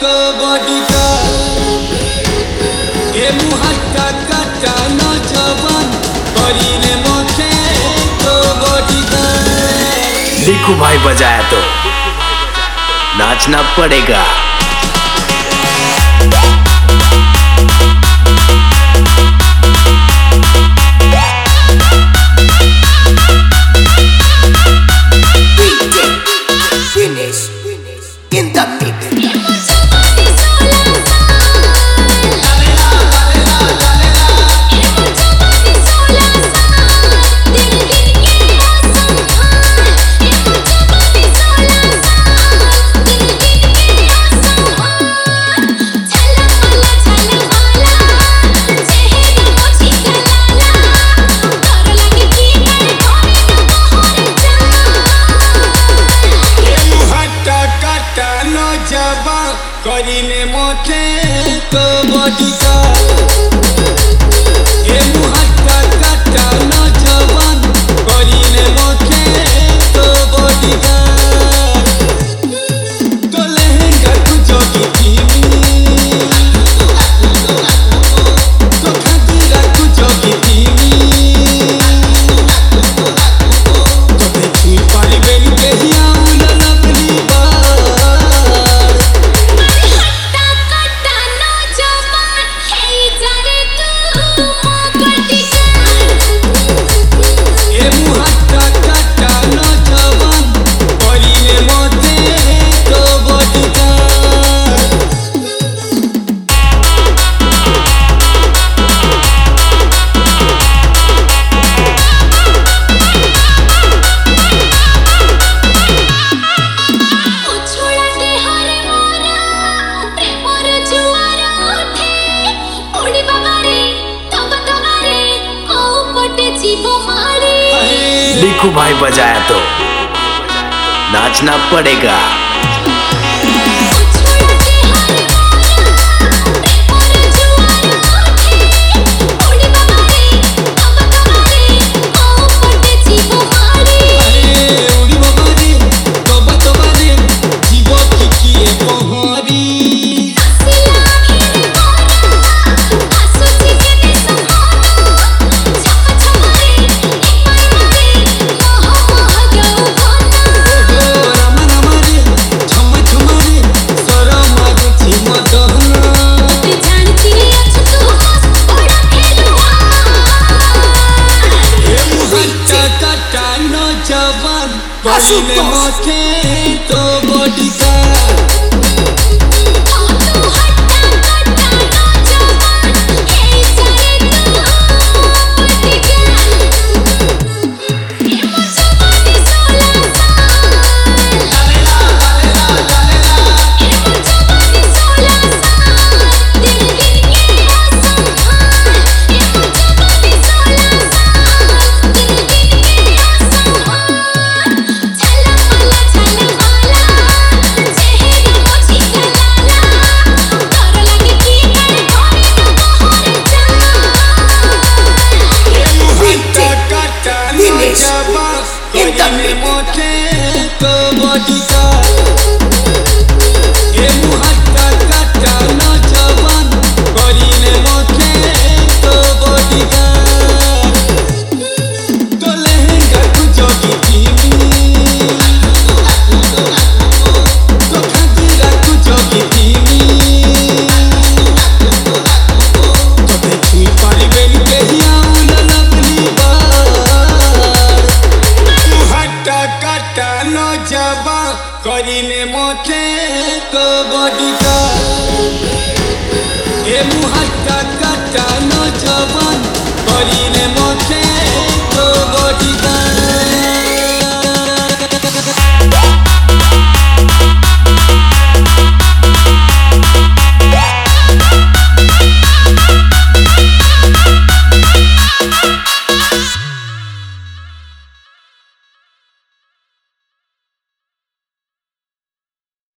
तो बॉडी का ए मुहाटा काटा नौजवान करीने मोखे तो बॉडी का। लिखू भाई बजाया तो नाचना पड़ेगा। Finish in the mix. करीने मोखे तो बॉडी का ए मुहाटा काटा नौजवान करीने मोखे तो बॉडी का। तो लहंगा कुछ की टीवी तो खातीरा कुछ की टीवी तो देखी पारी बेन के हिया उला लपली बा। लिखू भाई बजाया तो नाचना पड़ेगा। करीने मोखे तो बॉडी का करीने मोखे तो बॉडी का ए मुहाटा काटा नौजवान करीने मोखे तो बॉडी का। तो लहंगा कुछ की टीवी तो खातीरा कुछ की टीवी तो देखी पारी बेन के हिया उला लपली बा। काटा नौजवान करीने मोखे तो बॉडी का ए मुहाटा